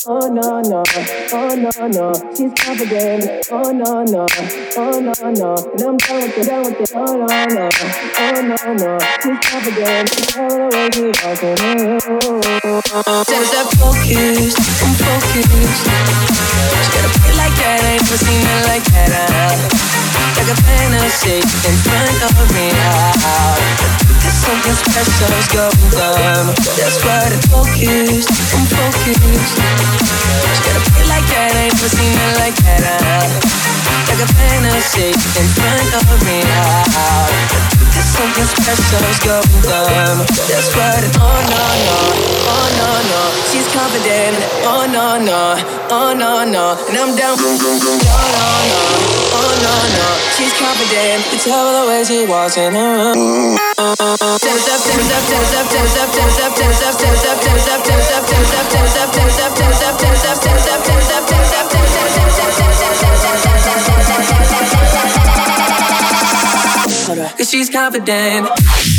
Oh no no, oh no no, she's confident. Oh no no, oh no no, and I'm down with it, down with it. Oh no no, oh no no, she's confident. Tell the way she walking. Says I'm focused, I'm focused. She got a feel like that, I ain't never seen it like that. Like a fantasy in front of me now. There's something special's going down. That's why I'm focused, I'm focused. She got a feel like that, I ain't never seen it like that. Like a fantasy in front of me now. There's something special's going down. That's why oh no no, oh no no, she's confident. Oh no no, oh no no, and I'm down. Oh no no, oh no no, she's confident. You tell the way she walks in her room. Tense up, tense up, tense up, tense up, tense up, tense up, tense up, tense up, tense up, tense up, tense up, tense up, tense up, tense up, tense up, tense up, tense up, tense up, 'cause she's confident.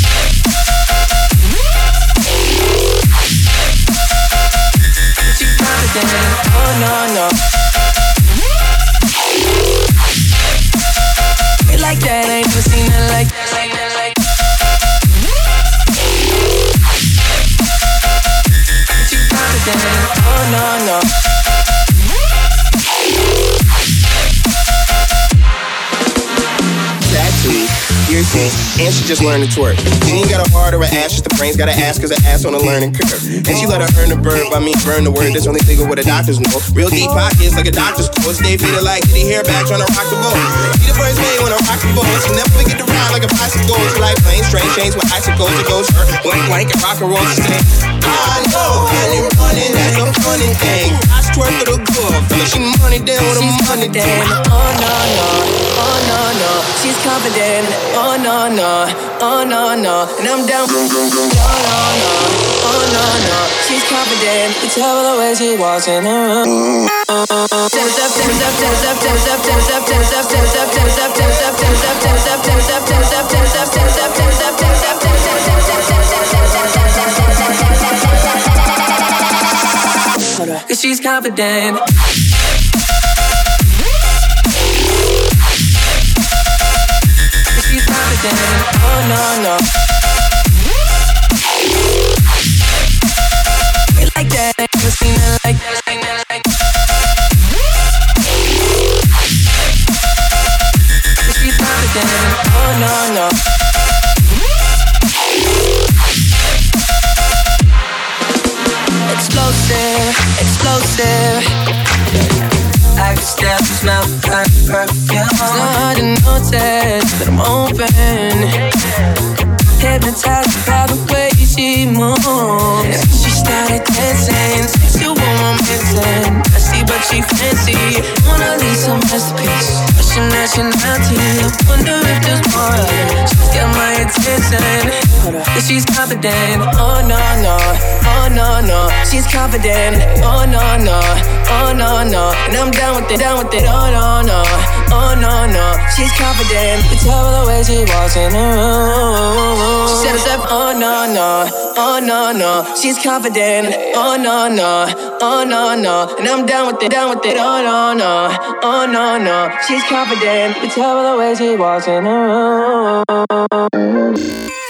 She's confident. Oh no no. Feel like that, I ain't never seen it like that. She's confident. Oh no no. Piercing, and she just learned to twerk. She ain't got a heart or an ass, just the brains got an ass, cause her ass on a learning curve. And she let her earn the verb, I mean burn the word, that's only legal what the doctors know. Real deep pockets like a doctor's course, they feel it like getting hair back trying to rock the boat. Be the first man when I rock the boat, she never forget to ride like a bicycle. She like planes, train chains with icicles, it goes her blank and rock and roll, she say I know, and running, that's a funny thing. I twerk for the good, feel she money down with a money down. Oh no no, oh no no, she's confident. Oh no no, oh no no, and I'm down. Oh no no, oh no no, she's confident. You tell the way she walks in her room. Tense up, tense up, tense up, tense up, tense up, tense up, tense up, tense up, tense up, tense up, tense up, tense up, tense up, tense up, tense up, tense up, tense up, tense up, 'cause she's confident. She's confident. Oh no no. Feel like that, I ain't never seen it like that. She's confident. Oh no no. Explosive, explosive. I can still smell her perfume. It's not hard to notice that I'm open. Hypnotized by the way she moves. She started dancing, sexual romancing. I see but she fancy. Mona Lisa masterpiece. Russian nationality. I wonder if there's more of it. She's got my attention. Cause she's confident. Oh no no, oh no no. She's confident. Oh no no, oh no no. And I'm down with it, down with it. Oh no no, oh no no. She's confident. You tell the way she walks in her room. She said it's up. Oh no no, oh no no. She's confident. Oh no no, oh no no. And I'm down with it, down with it. Oh no no, oh no no. She's confident. You tell the way she walks in her room.